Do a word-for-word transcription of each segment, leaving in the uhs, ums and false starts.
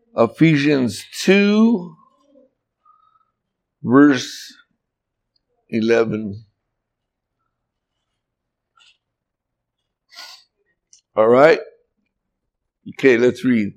Ephesians two, verse eleven. All right? Okay, let's read.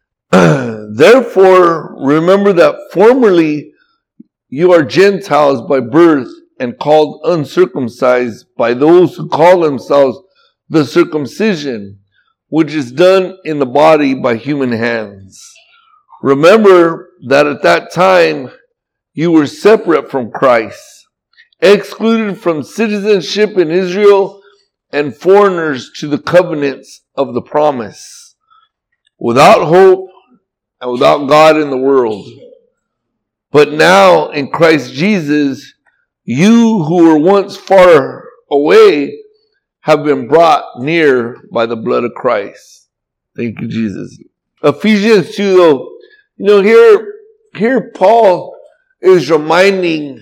Therefore, remember that formerly you are Gentiles by birth and called uncircumcised by those who call themselves the circumcision, which is done in the body by human hands. Remember that at that time you were separate from Christ, excluded from citizenship in Israel and foreigners to the covenants of the promise, without hope and without God in the world. But now in Christ Jesus, you who were once far away have been brought near by the blood of Christ. Thank you, Jesus. Ephesians two, though, you know, here, here Paul is reminding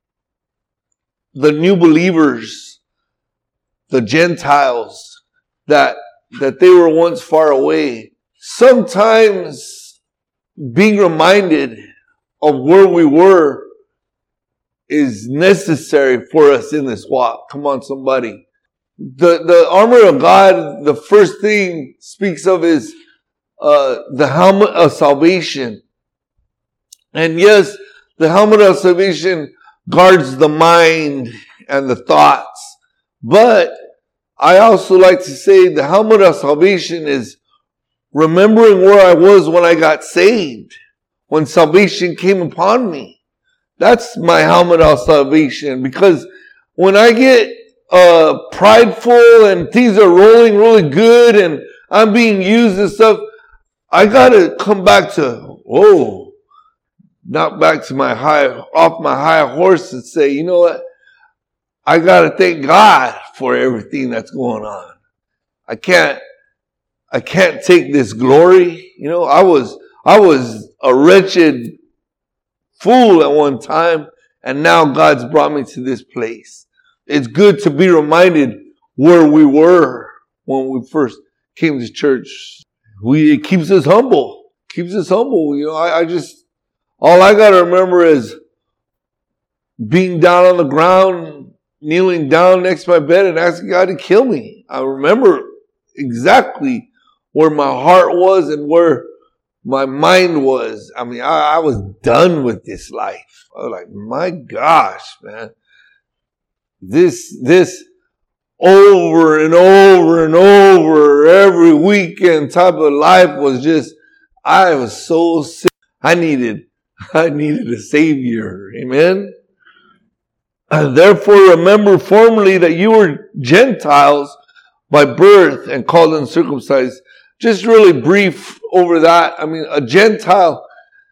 the new believers, the Gentiles, that, that they were once far away. Sometimes being reminded of where we were is necessary for us in this walk. Come on, somebody. The, the armor of God, the first thing speaks of is uh, the helmet of salvation. And yes, the helmet of salvation guards the mind and the thoughts. But I also like to say the helmet of salvation is remembering where I was when I got saved, when salvation came upon me. That's my helmet of salvation, because when I get uh, prideful and things are rolling really good and I'm being used and stuff, I gotta come back to, whoa, not back to my high, off my high horse and say, you know what? I gotta thank God for everything that's going on. I can't, I can't take this glory. You know, I was, I was a wretched fool at one time, and now God's brought me to this place. It's good to be reminded where we were when we first came to church. We, it keeps us humble. Keeps us humble. You know, I, I just, all I got to remember is being down on the ground, kneeling down next to my bed and asking God to kill me. I remember exactly where my heart was and where my mind was. I mean, I, I was done with this life. I was like, my gosh, man. This, this over and over and over every weekend type of life was just, I was so sick. I needed, I needed a savior. Amen. And therefore remember formerly that you were Gentiles by birth and called uncircumcised. Just really brief over that. I mean, a Gentile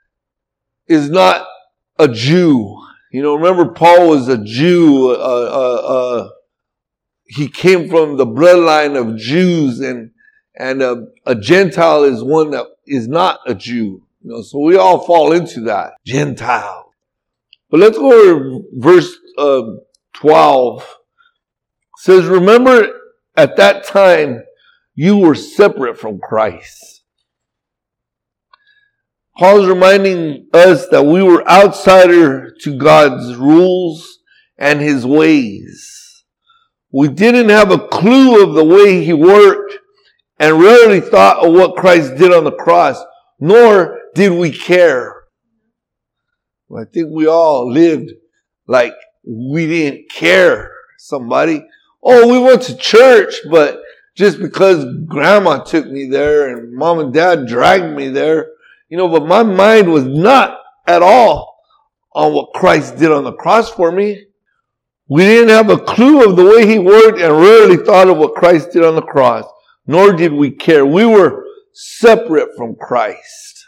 is not a Jew. You know, remember Paul was a Jew. Uh, uh, uh, he came from the bloodline of Jews, and and a, a Gentile is one that is not a Jew. You know, so we all fall into that. Gentile. But let's go to verse uh, twelve. It says, remember at that time you were separate from Christ. Paul is reminding us that we were outsider to God's rules and His ways. We didn't have a clue of the way He worked and rarely thought of what Christ did on the cross, nor did we care. I think we all lived like we didn't care. Somebody, oh, we went to church, but just because grandma took me there and mom and dad dragged me there, you know, but my mind was not at all on what Christ did on the cross for me. We didn't have a clue of the way He worked and rarely thought of what Christ did on the cross, nor did we care. We were separate from Christ.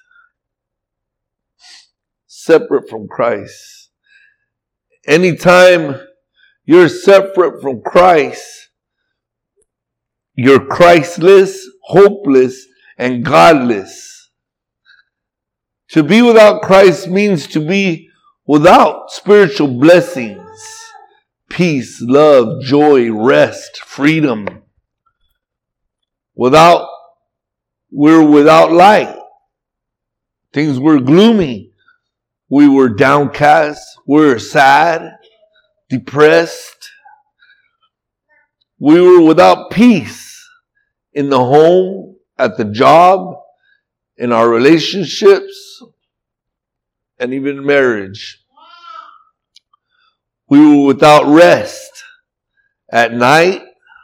Separate from Christ. Anytime you're separate from Christ, you're Christless, hopeless, and godless. To be without Christ means to be without spiritual blessings, peace, love, joy, rest, freedom. Without, we're without light. Things were gloomy. We were downcast. We were sad, depressed. We were without peace in the home, at the job, in our relationships, and even marriage. We were without rest at night,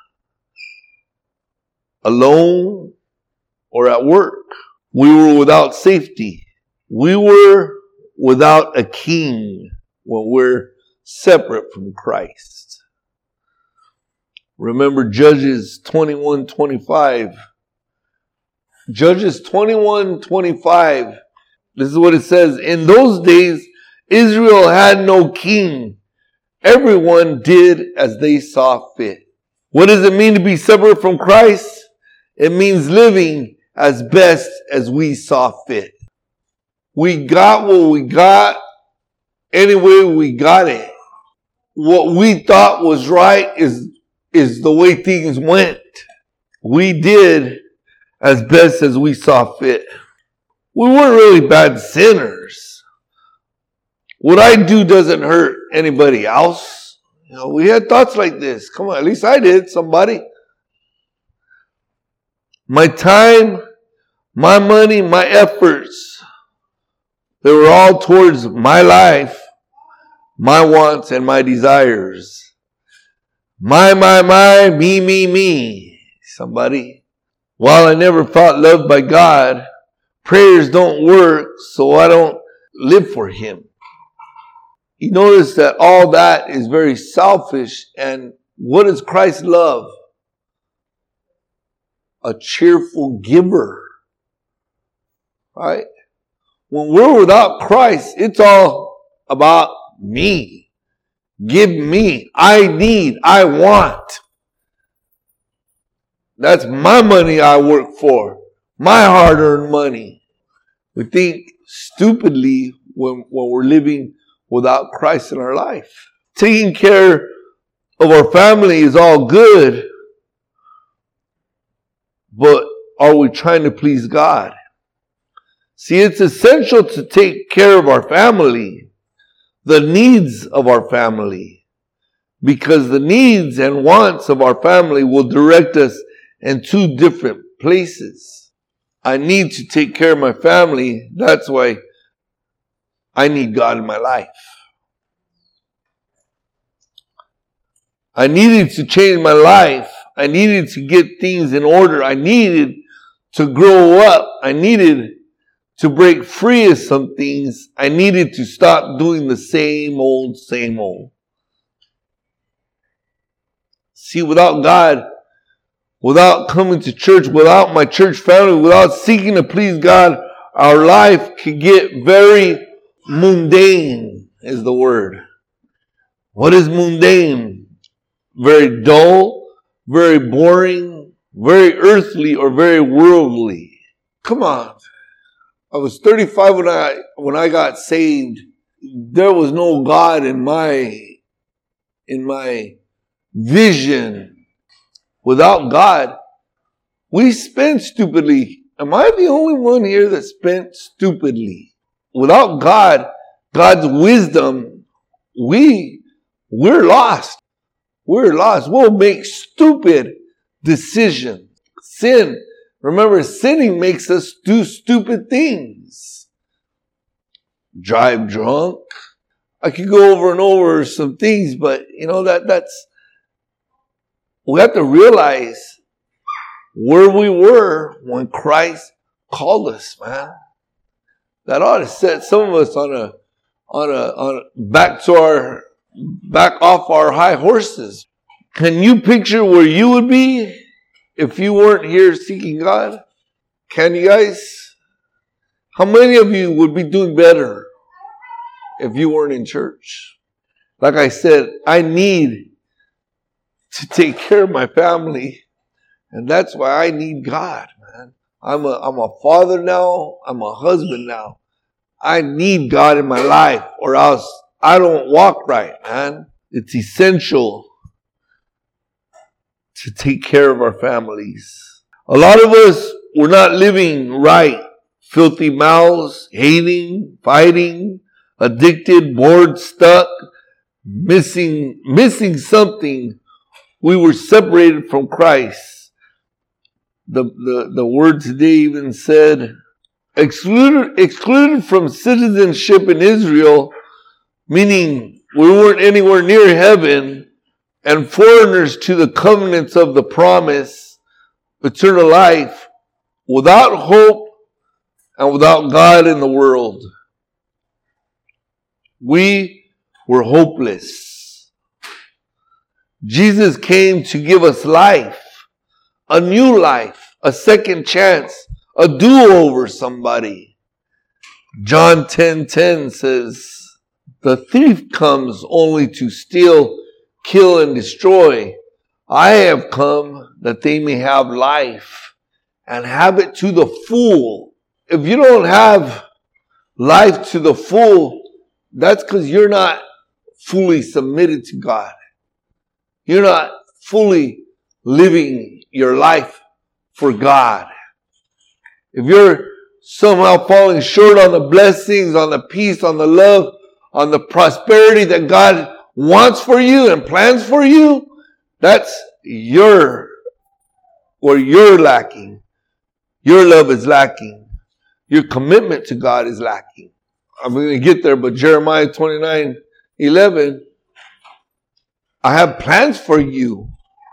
alone, or at work. We were without safety. We were without a king when we're separate from Christ. Remember Judges twenty-one twenty-five. Judges twenty-one twenty-five. This is what it says. In those days, Israel had no king. Everyone did as they saw fit. What does it mean to be separate from Christ? It means living as best as we saw fit. We got what we got any way we got it. What we thought was right is, is the way things went. We did as best as we saw fit. We weren't really bad sinners. What I do doesn't hurt anybody else. You know, we had thoughts like this. Come on, at least I did, somebody. My time, my money, my efforts, they were all towards my life, my wants, and my desires. My, my, my, me, me, me. Somebody. While I never felt loved by God, prayers don't work, so I don't live for Him. You notice that all that is very selfish. And what is Christ's love? A cheerful giver. Right? When we're without Christ, it's all about me. Give me. I need. I want. That's my money I work for. My hard-earned money. We think stupidly when, when we're living without Christ in our life. Taking care of our family is all good, but are we trying to please God? See, it's essential to take care of our family, the needs of our family, because the needs and wants of our family will direct us in two different places. I need to take care of my family. That's why I need God in my life. I needed to change my life. I needed to get things in order. I needed to grow up. I needed to break free of some things. I needed to stop doing the same old, same old. See, without God, without coming to church, without my church family, without seeking to please God, our life could get very mundane, is the word. What is mundane? Very dull, very boring, very earthly, or very worldly. Come on. I was thirty-five when I when I got saved. There was no God in my in my vision. Without God, we spent stupidly. Am I the only one here that spent stupidly? Without God, God's wisdom, we we're lost. We're lost. We'll make stupid decisions. Sin. Remember, sinning makes us do stupid things. Drive drunk. I could go over and over some things, but you know, that that's, we have to realize where we were when Christ called us, man. That ought to set some of us on a, on a, on a, back to our, back off our high horses. Can you picture where you would be if you weren't here seeking God? Can you guys? How many of you would be doing better if you weren't in church? Like I said, I need to take care of my family. And that's why I need God, man. I'm a, I'm a father now. I'm a husband now. I need God in my life or else I don't walk right, man. It's essential to take care of our families. A lot of us, we're not living right filthy mouths, hating, fighting, addicted, bored, stuck, missing, missing something. We were separated from Christ. The, the, the word today even said, excluded, excluded from citizenship in Israel, meaning we weren't anywhere near heaven, and foreigners to the covenants of the promise, eternal life, without hope and without God in the world. We were hopeless. Jesus came to give us life, a new life, a second chance, a do-over, somebody. John ten ten says, the thief comes only to steal, kill, and destroy. I have come that they may have life and have it to the full. If you don't have life to the full, that's because you're not fully submitted to God. You're not fully living your life for God. If you're somehow falling short on the blessings, on the peace, on the love, on the prosperity that God wants for you and plans for you, that's your, where you're lacking. Your love is lacking. Your commitment to God is lacking. I'm going to get there, but Jeremiah twenty-nine eleven, I have plans for you.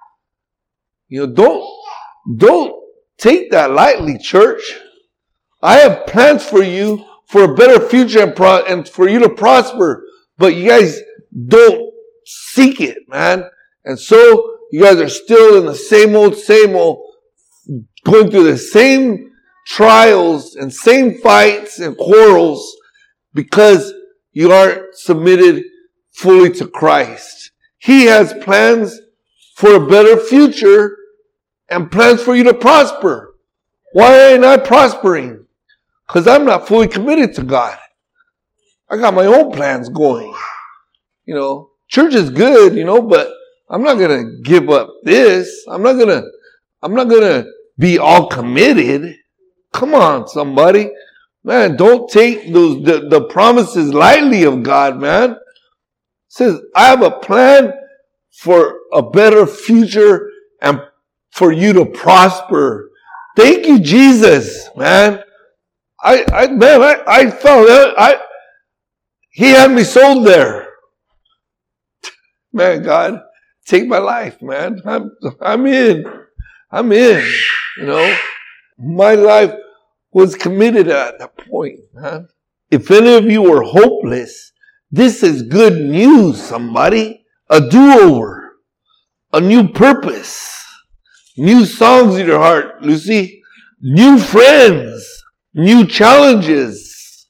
You know, don't, don't take that lightly, church. I have plans for you for a better future and, pro- and for you to prosper. But you guys don't seek it, man. And so you guys are still in the same old, same old, going through the same trials and same fights and quarrels because you aren't submitted fully to Christ. He has plans for a better future and plans for you to prosper. Why ain't I prospering? Because I'm not fully committed to God. I got my own plans going. You know, church is good, you know, but I'm not going to give up this. I'm not going to, I'm not going to be all committed. Come on, somebody. Man, don't take those, the, the promises lightly of God, man. It says, I have a plan for a better future and for you to prosper. Thank you, Jesus, man. I, I, man, I, I felt, I, He had me sold there. Man, God, take my life, man. I'm, I'm in. I'm in, you know. My life was committed at that point, man. If any of you are hopeless, this is good news, somebody. A do-over. A new purpose. New songs in your heart, Lucy. New friends. New challenges.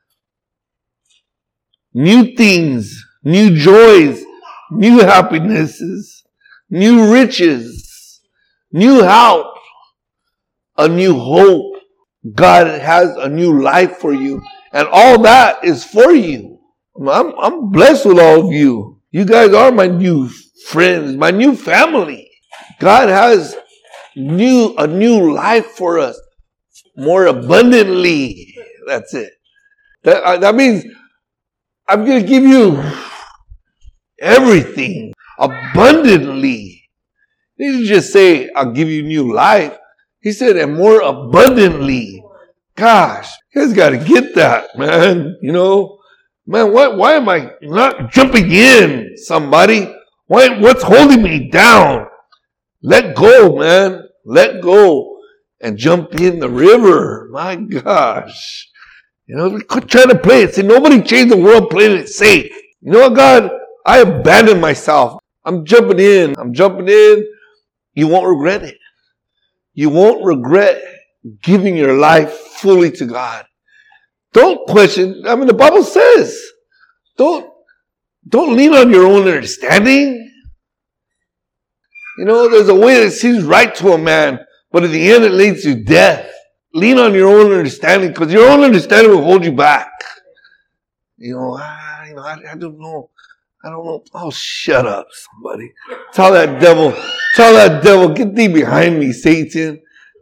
New things. New joys. New happinesses. New riches. New help. A new hope. God has a new life for you. And all that is for you. I'm, I'm blessed with all of you. You guys are my new friends, my new family. God has new a new life for us. More abundantly. That's it. That, that means I'm going to give you everything abundantly. He didn't just say, I'll give you new life. He said, and more abundantly. Gosh, you guys got to get that, man. You know, man, why, why am I not jumping in, somebody? Why, what's holding me down? Let go, man. Let go and jump in the river. My gosh. You know, quit trying to play it. See, nobody changed the world playing it safe. You know what, God? I abandoned myself. I'm jumping in. I'm jumping in. You won't regret it. You won't regret giving your life fully to God. Don't question. I mean, the Bible says, don't, don't lean on your own understanding. You know, there's a way that seems right to a man, but in the end it leads to death. Lean on your own understanding, because your own understanding will hold you back. You know, ah, you know, I, I don't know. I don't know. Oh, shut up, somebody. Tell that devil, tell that devil, get thee behind me, Satan.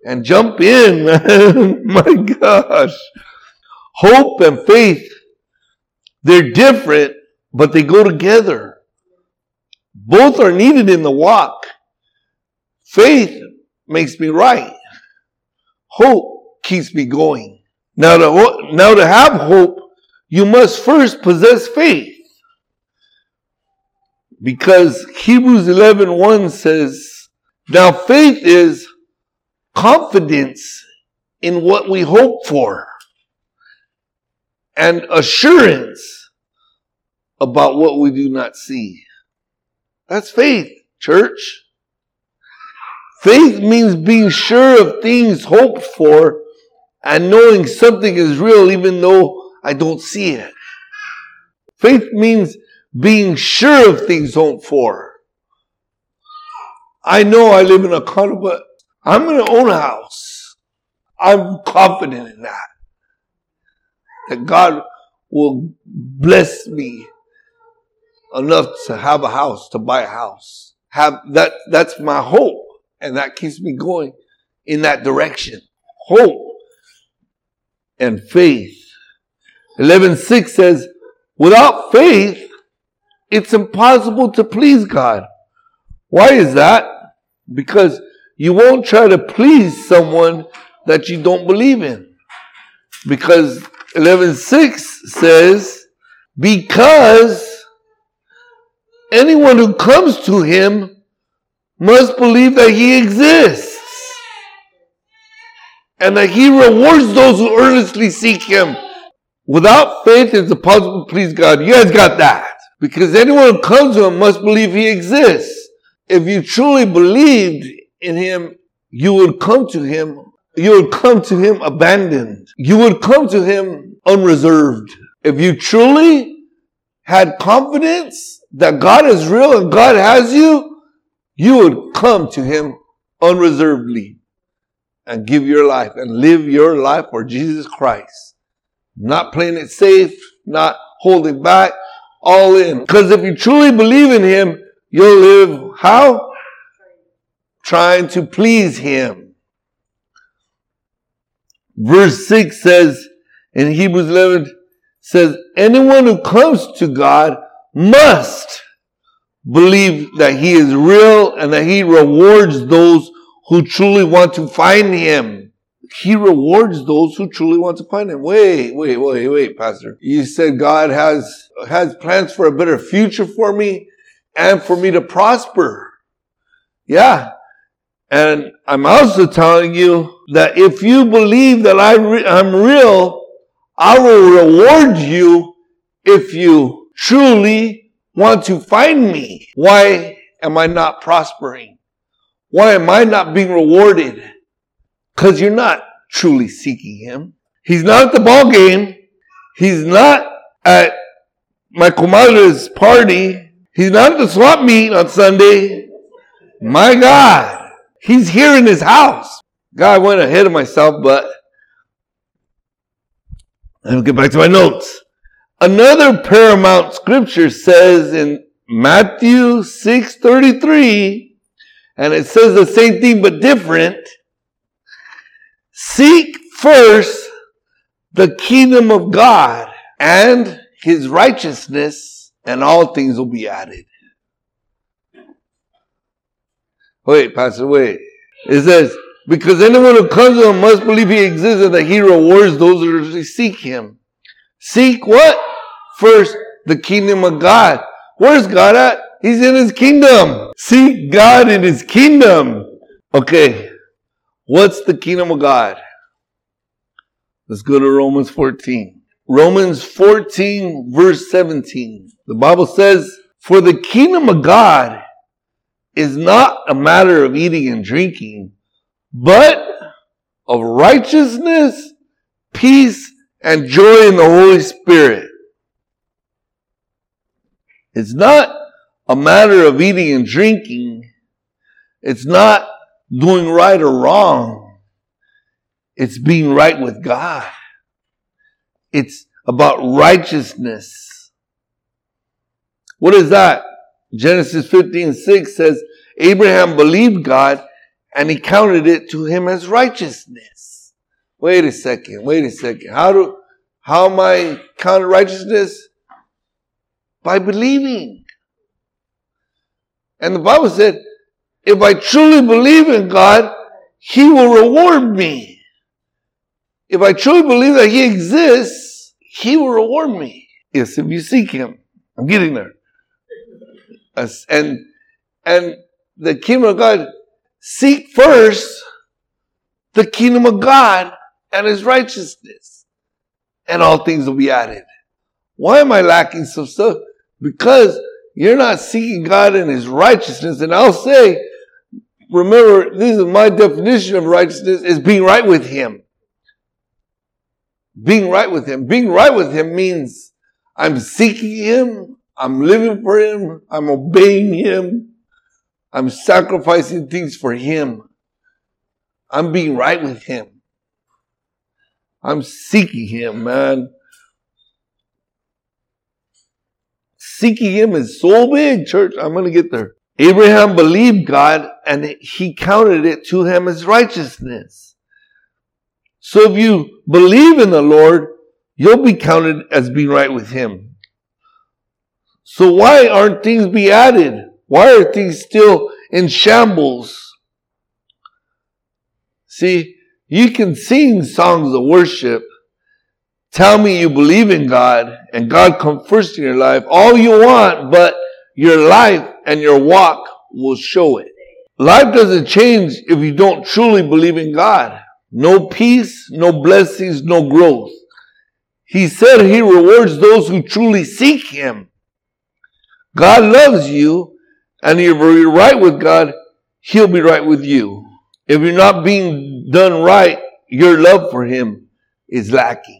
and jump in, man. My gosh. Hope and faith, they're different, but they go together. Both are needed in the walk. Faith makes me right. Hope keeps me going. Now to, now to have hope, you must first possess faith. Because Hebrews eleven one says, now faith is confidence in what we hope for and assurance about what we do not see. That's faith, church. Faith means being sure of things hoped for and knowing something is real even though I don't see it. Faith means being sure of things hoped for. I know I live in a condo, but I'm going to own a house. I'm confident in that. That God will bless me enough to have a house, to buy a house. Have that, that's my hope. And that keeps me going in that direction. Hope and faith. eleven six says, without faith, it's impossible to please God. Why is that? Because you won't try to please someone that you don't believe in. Because eleven six says, because anyone who comes to him must believe that he exists and that he rewards those who earnestly seek him. Without faith, it's impossible to please God. You guys got that? Because anyone who comes to him must believe he exists. If you truly believed in him, you would come to him. You would come to him abandoned. You would come to him unreserved. If you truly had confidence that God is real and God has you, you would come to him unreservedly and give your life and live your life for Jesus Christ. Not playing it safe, not holding back, all in. Because if you truly believe in him, you'll live how? Trying to please him. Verse six says, in Hebrews eleven, says, anyone who comes to God must believe that he is real and that he rewards those who truly want to find him. He rewards those who truly want to find him. Wait, wait, wait, wait, Pastor. You said God has, has plans for a better future for me and for me to prosper. Yeah. And I'm also telling you that if you believe that I re- I'm real, I will reward you if you truly want to find me. Why am I not prospering? Why am I not being rewarded? Because you're not truly seeking him. He's not at the ball game. He's not at my comadre's party. He's not at the swap meet on Sunday. My God. He's here in his house. God, I went ahead of myself, but let me get back to my notes. Another paramount scripture says in Matthew six thirty-three, and it says the same thing but different. Seek first the kingdom of God and his righteousness, and all things will be added. Wait, Pastor, wait. It says, because anyone who comes to him must believe he exists and that he rewards those who seek him. Seek what? First, the kingdom of God. Where's God at? He's in his kingdom. Seek God in his kingdom. Okay. What's the kingdom of God? Let's go to Romans fourteen. Romans fourteen, verse seventeen. The Bible says, for the kingdom of God is not a matter of eating and drinking, but of righteousness, peace, and joy in the Holy Spirit. It's not a matter of eating and drinking. It's not doing right or wrong. It's being right with God. It's about righteousness. What is that? Genesis fifteen six says, Abraham believed God and he counted it to him as righteousness. Wait a second, wait a second. How do, how am I counted righteousness? By believing. And the Bible said, if I truly believe in God, he will reward me. If I truly believe that he exists, he will reward me. Yes, if you seek him. I'm getting there. As, and, and the kingdom of God, seek first the kingdom of God and his righteousness, and all things will be added. Why am I lacking some stuff? Because you're not seeking God and his righteousness. And I'll say, remember, this is my definition of righteousness, is being right with him. Being right with him. Being right with him means I'm seeking him, I'm living for him, I'm obeying him, I'm sacrificing things for him. I'm being right with him. I'm seeking him, man. Seeking him is so big, church. I'm going to get there. Abraham believed God and he counted it to him as righteousness. So if you believe in the Lord, you'll be counted as being right with him. So why aren't things be added? Why are things still in shambles? See, you can sing songs of worship. Tell me you believe in God and God comes first in your life. All you want, but your life and your walk will show it. Life doesn't change if you don't truly believe in God. No peace, no blessings, no growth. He said he rewards those who truly seek him. God loves you, and if you're right with God, he'll be right with you. If you're not being done right, your love for him is lacking.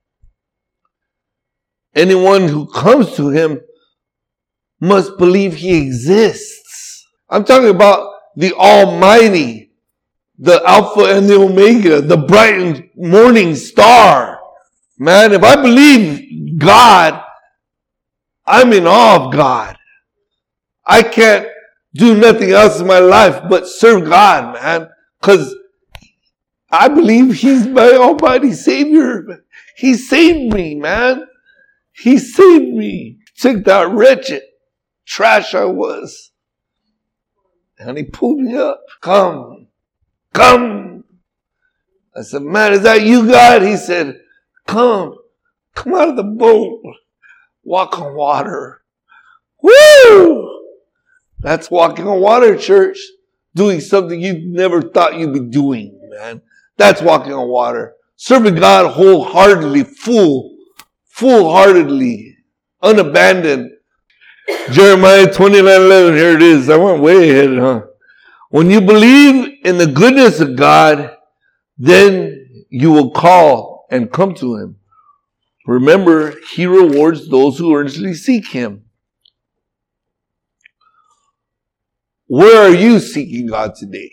Anyone who comes to him must believe he exists. I'm talking about the Almighty, the Alpha and the Omega, the bright morning star. Man, if I believe God, I'm in awe of God. I can't do nothing else in my life but serve God, man. Because I believe he's my almighty Savior. He saved me, man. He saved me. Took that wretched trash I was. And he pulled me up. Come. Come. I said, man, is that you, God? He said, come. Come out of the boat. Walk on water. Woo! That's walking on water, church. Doing something you never thought you'd be doing, man. That's walking on water. Serving God wholeheartedly, full, full-heartedly, unabandoned. Jeremiah twenty-nine eleven, here it is. I went way ahead, huh? When you believe in the goodness of God, then you will call and come to him. Remember, he rewards those who earnestly seek him. Where are you seeking God today?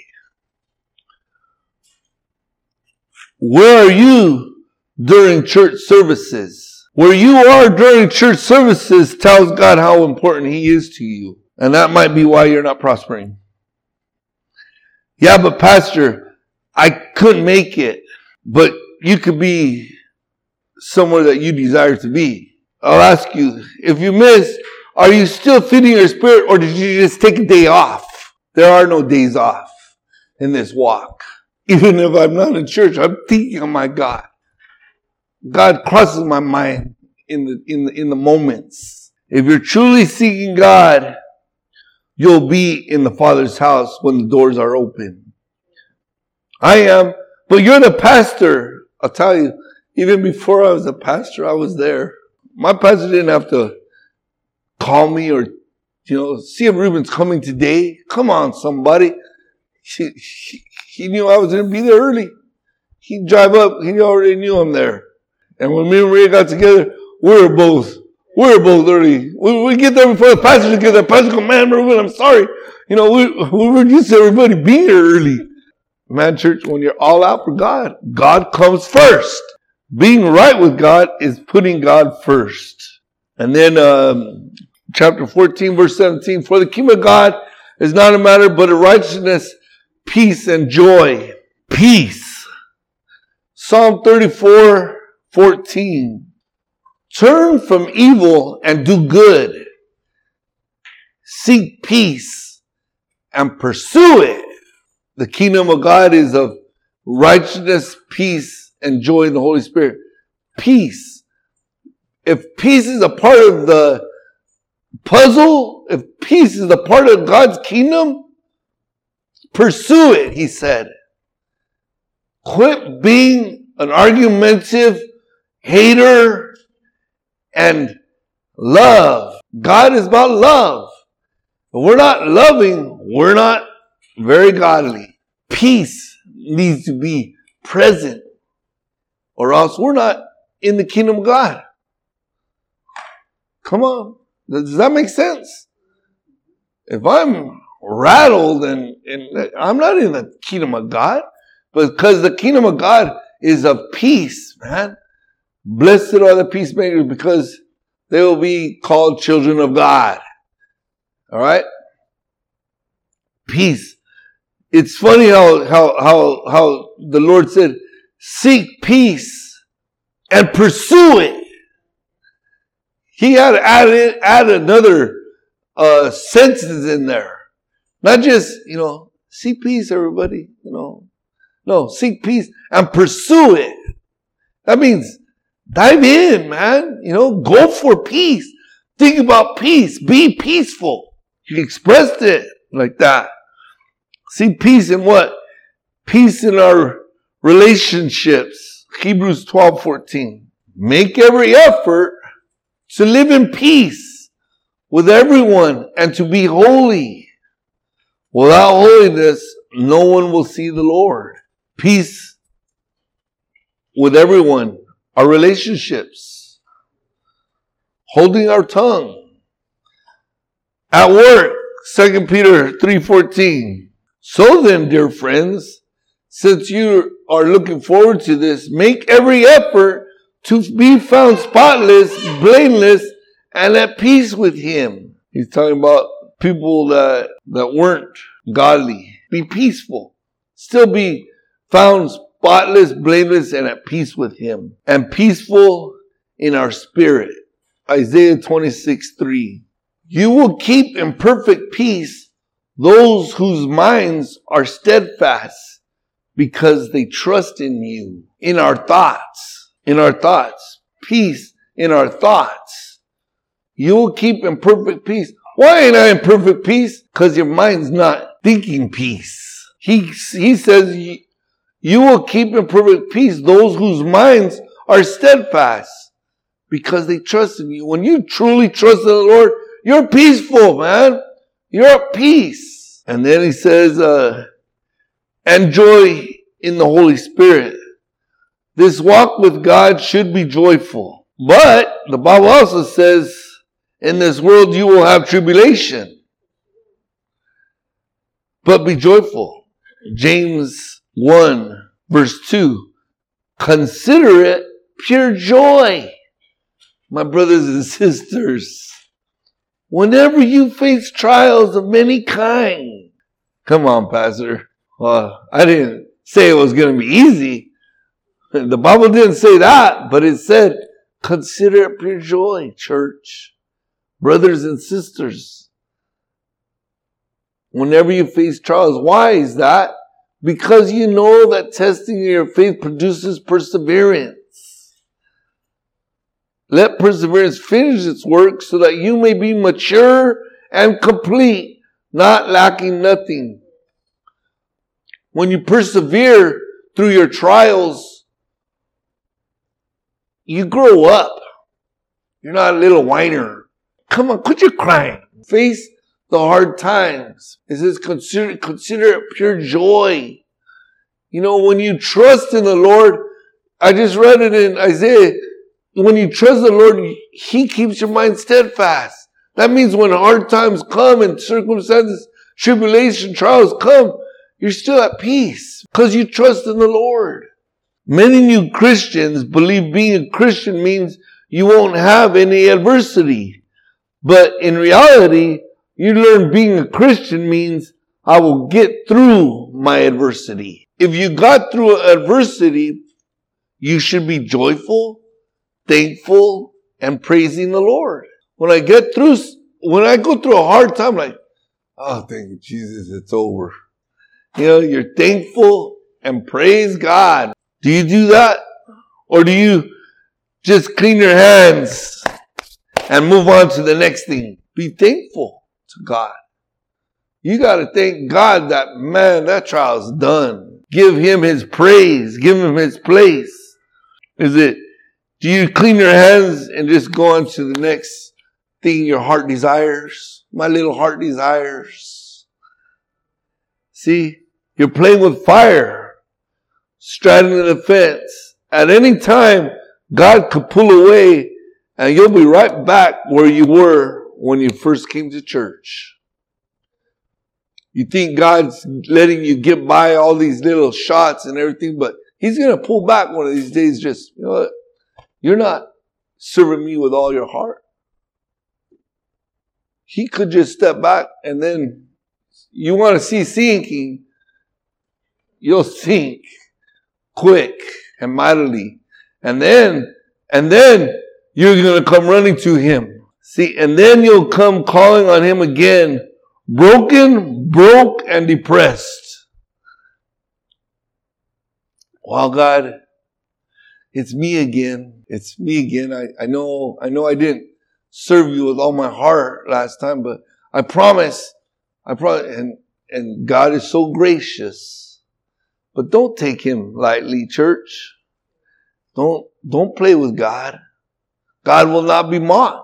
Where are you during church services? Where you are during church services tells God how important he is to you. And that might be why you're not prospering. Yeah, but pastor, I couldn't make it. But you could be somewhere that you desire to be. I'll ask you, if you missed, are you still feeding your spirit or did you just take a day off? There are no days off in this walk. Even if I'm not in church, I'm thinking of my God. God crosses my mind in the, in the, in the moments. If you're truly seeking God, you'll be in the Father's house when the doors are open. I am, but you're the pastor. I'll tell you, even before I was a pastor, I was there. My pastor didn't have to call me or, you know, see if Ruben's coming today. Come on, somebody. He, he, he knew I was going to be there early. He'd drive up. He already knew I'm there. And when me and Maria got together, we were both, we were both early. We, we get there before the pastor gets there. The pastor goes, man, Ruben, I'm sorry. You know, we, we were used to everybody being here early. Man, church, when you're all out for God, God comes first. Being right with God is putting God first. And then, um, chapter fourteen, verse seventeen, for the kingdom of God is not a matter but a righteousness, peace and joy. Peace. Psalm thirty-four fourteen. Turn from evil and do good. Seek peace and pursue it. The kingdom of God is of righteousness, peace, and joy in the Holy Spirit. Peace. If peace is a part of the puzzle, if peace is a part of God's kingdom, pursue it, he said. Quit being an argumentative hater and love. God is about love. If we're not loving, we're not very godly. Peace needs to be present, or else we're not in the kingdom of God. Come on. Does that make sense? If I'm rattled and, and I'm not in the kingdom of God, because the kingdom of God is of peace, man. Blessed are the peacemakers, because they will be called children of God. All right? Peace. It's funny how, how, how, how the Lord said, seek peace and pursue it. He had to add, in, add another uh, sentence in there. Not just, you know, seek peace, everybody. You know, no, seek peace and pursue it. That means dive in, man. You know, go for peace. Think about peace. Be peaceful. He expressed it like that. Seek peace in what? Peace in our relationships. Hebrews twelve fourteen. Make every effort to live in peace with everyone and to be holy. Without holiness, no one will see the Lord. Peace with everyone. Our relationships. Holding our tongue. At work, Second Peter three fourteen. So then, dear friends, since you are looking forward to this, make every effort to be found spotless, blameless, and at peace with him. He's talking about people that, that weren't godly. Be peaceful. Still be found spotless, blameless, and at peace with him. And peaceful in our spirit. Isaiah twenty-six three. You will keep in perfect peace those whose minds are steadfast because they trust in you. In our thoughts. In our thoughts. Peace in our thoughts. You will keep in perfect peace. Why ain't I in perfect peace? Because your mind's not thinking peace. He, he says you will keep in perfect peace those whose minds are steadfast because they trust in you. When you truly trust in the Lord, you're peaceful, man. You're at peace. And then he says, uh, and joy in the Holy Spirit. This walk with God should be joyful. But the Bible also says, in this world you will have tribulation. But be joyful. James one verse two. Consider it pure joy, my brothers and sisters, whenever you face trials of many kinds. Come on, Pastor. Well, I didn't say it was going to be easy. The Bible didn't say that, but it said, consider it pure joy, church. Brothers and sisters, whenever you face trials. Why is that? Because you know that testing your faith produces perseverance. Let perseverance finish its work so that you may be mature and complete, not lacking nothing. When you persevere through your trials, you grow up. You're not a little whiner. Come on, quit your crying. Face the hard times. It says consider, consider it pure joy. You know, when you trust in the Lord, I just read it in Isaiah, when you trust the Lord, He keeps your mind steadfast. That means when hard times come and circumstances, tribulation, trials come, you're still at peace because you trust in the Lord. Many new Christians believe being a Christian means you won't have any adversity. But in reality, you learn being a Christian means I will get through my adversity. If you got through adversity, you should be joyful, thankful, and praising the Lord. When I get through, when I go through a hard time, like, oh, thank you, Jesus, it's over. You know, you're thankful and praise God. Do you do that? Or do you just clean your hands and move on to the next thing? Be thankful to God. You got to thank God that, man, that trial's done. Give him his praise. Give him his place. Is it, do you clean your hands and just go on to the next thing your heart desires? My little heart desires. See, you're playing with fire, straddling the fence. At any time, God could pull away and you'll be right back where you were when you first came to church. You think God's letting you get by all these little shots and everything, but he's going to pull back one of these days. Just, you know what? You're not serving me with all your heart. He could just step back and then you want to see sinking, you'll sink quick and mightily. And then, and then you're going to come running to him. See, and then you'll come calling on him again, broken, broke, and depressed. Well, God, it's me again. It's me again. I, I know, I know I didn't serve you with all my heart last time, but I promise, I promise, and, and God is so gracious. But don't take him lightly, church. Don't, don't play with God. God will not be mocked.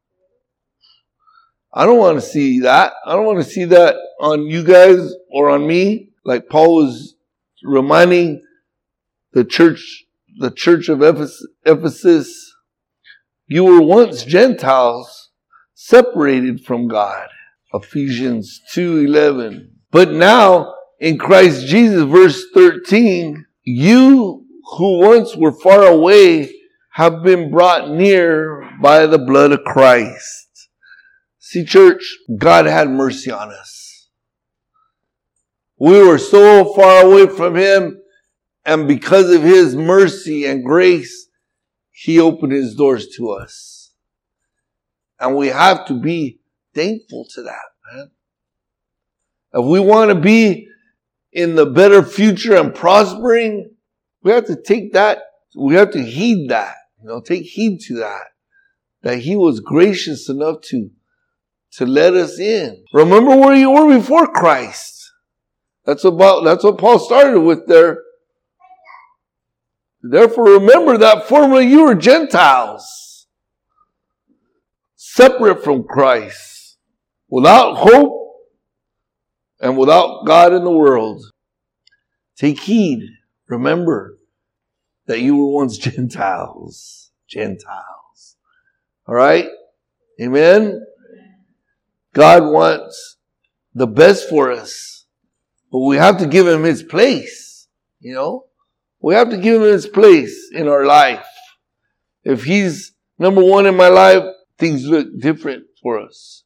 I don't want to see that. I don't want to see that on you guys or on me. Like Paul was reminding the church, the church of Ephesus, you were once Gentiles separated from God. Ephesians two eleven. But now in Christ Jesus, verse thirteen, you who once were far away have been brought near by the blood of Christ. See, church, God had mercy on us. We were so far away from him, and because of his mercy and grace, he opened his doors to us. And we have to be thankful to that, man. If we want to be in the better future and prospering, we have to take that, we have to heed that, you know, take heed to that, that he was gracious enough to to let us in. Remember where you were before Christ. That's about, that's what Paul started with there. Therefore, remember that formerly you were Gentiles, separate from Christ, without hope and without God in the world. Take heed. Remember that you were once Gentiles. Gentiles. All right? Amen? God wants the best for us, but we have to give him his place, you know? We have to give him his place in our life. If he's number one in my life, things look different for us.